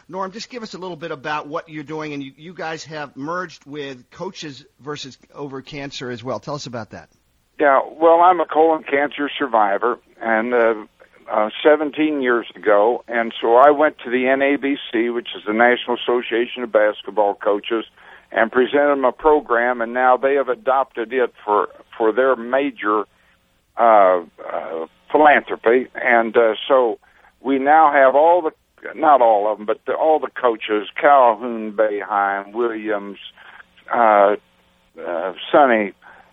Norm, just give us a little bit about what you're doing, and you guys have merged with Coaches versus Over Cancer as well. Tell us about that. Yeah, well, I'm a colon cancer survivor, and 17 years ago, and so I went to the NABC, which is the National Association of Basketball Coaches, and presented them a program, and now they have adopted it for their major philanthropy, and so we now have not all of them, but all the coaches, Calhoun, Boeheim, Williams, Sonny,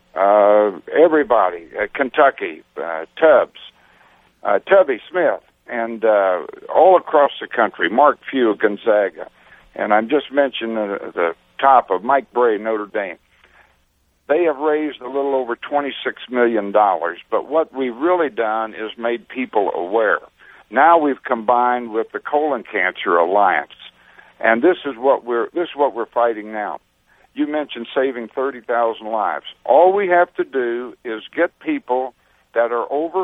everybody, Kentucky, Tubbs, Tubby Smith, and all across the country, Mark Few, Gonzaga, and I'm just mentioning the top of Mike Bray, Notre Dame. They have raised a little over $26 million, but what we've really done is made people aware. Now we've combined with the Colon Cancer Alliance, and this is what we're fighting now. You mentioned saving 30,000 lives. All we have to do is get people that are over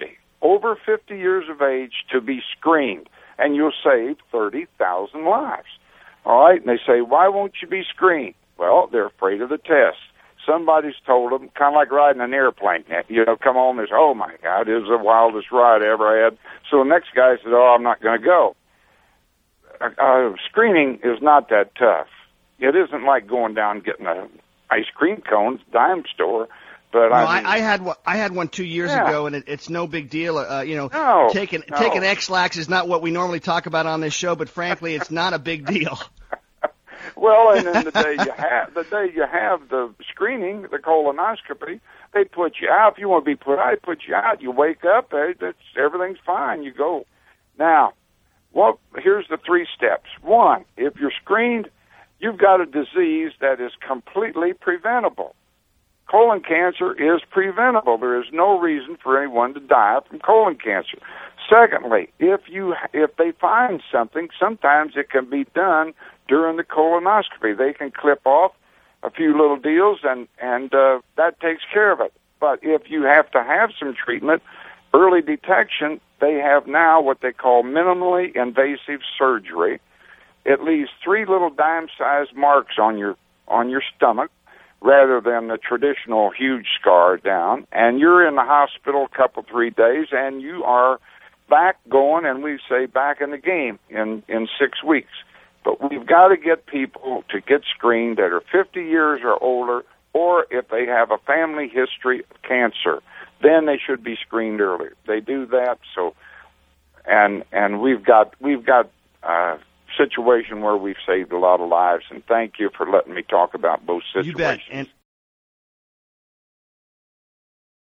50 years of age to be screened, and you'll save 30,000 lives. All right, and they say, why won't you be screened? Well, they're afraid of the test. Somebody's told them, kind of like riding an airplane. You know, come on, there's, oh, my God, it was the wildest ride I ever had. So the next guy said, oh, I'm not going to go. Screening is not that tough. It isn't like going down and getting an ice cream cone, dime store. But I had one 2 years ago, and it's no big deal. Taking X-Lax is not what we normally talk about on this show, but frankly, it's not a big deal. Well, and then the day you have the screening, the colonoscopy, they put you out. If you want to be put out, they put you out. You wake up, everything's fine. You go. Now, well, here's the 3 steps. 1, if you're screened, you've got a disease that is completely preventable. Colon cancer is preventable. There is no reason for anyone to die from colon cancer. Secondly, if they find something, sometimes it can be done during the colonoscopy. They can clip off a few little deals, and that takes care of it. But if you have to have some treatment, early detection, they have now what they call minimally invasive surgery. It leaves 3 little dime-sized marks on your stomach, rather than the traditional huge scar down, and you're in the hospital a couple, 3 days, and you are back going, and we say back in the game in 6 weeks. But we've got to get people to get screened that are 50 years or older, or if they have a family history of cancer, then they should be screened earlier. They do that, so, and we've got situation where we've saved a lot of lives, and thank you for letting me talk about both situations. You bet.